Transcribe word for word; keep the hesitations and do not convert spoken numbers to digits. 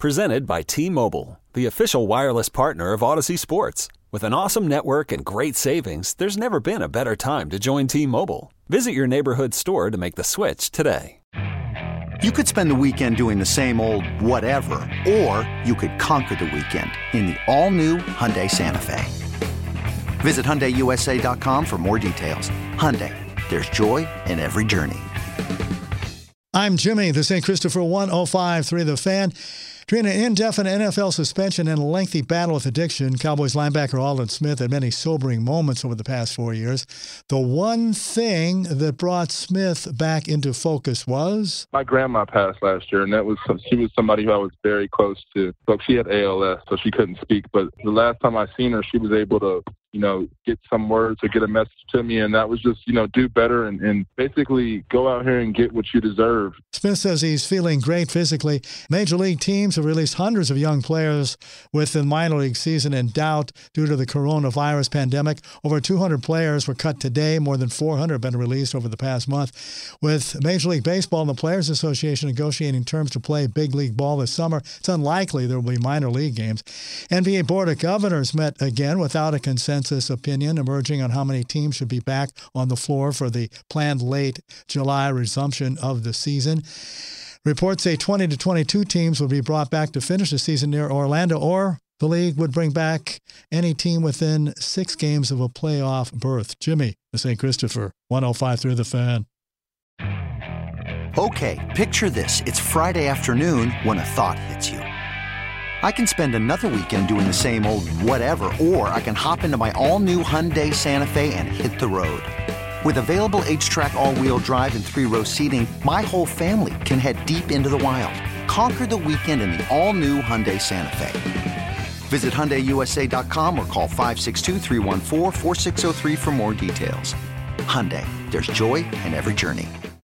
Presented by T-Mobile, the official wireless partner of Odyssey Sports. With an awesome network and great savings, there's never been a better time to join T-Mobile. Visit your neighborhood store to make the switch today. You could spend the weekend doing the same old whatever, or you could conquer the weekend in the all-new Hyundai Santa Fe. Visit Hyundai U S A dot com for more details. Hyundai, there's joy in every journey. I'm Jimmy, the Saint Christopher one oh five point three The Fan. During an indefinite N F L suspension and a lengthy battle with addiction, Cowboys linebacker Aldon Smith had many sobering moments over the past four years. The one thing that brought Smith back into focus was... My grandma passed last year, and that was she was somebody who I was very close to. Look, she had A L S, so she couldn't speak, but the last time I seen her, she was able to, you know, get some words or get a message to me, and that was just, you know, do better and, and basically go out here and get what you deserve. Smith says he's feeling great physically. Major league teams have released hundreds of young players with the minor league season in doubt due to the coronavirus pandemic. Over two hundred players were cut today. More than four hundred have been released over the past month. With Major League Baseball and the Players Association negotiating terms to play big league ball this summer, it's unlikely there will be minor league games. N B A Board of Governors met again without a consensus opinion emerging on how many teams should be back on the floor for the planned late July resumption of the season. Reports say twenty to twenty-two teams would be brought back to finish the season near Orlando, or the league would bring back any team within six games of a playoff berth. Jimmy, the Saint Christopher, one oh five point three The Fan. Okay, picture this. It's Friday afternoon when a thought hits you. I can spend another weekend doing the same old whatever, or I can hop into my all-new Hyundai Santa Fe and hit the road. With available H-Track all-wheel drive and three-row seating, my whole family can head deep into the wild. Conquer the weekend in the all-new Hyundai Santa Fe. Visit Hyundai U S A dot com or call five six two, three one four, four six zero three for more details. Hyundai, there's joy in every journey.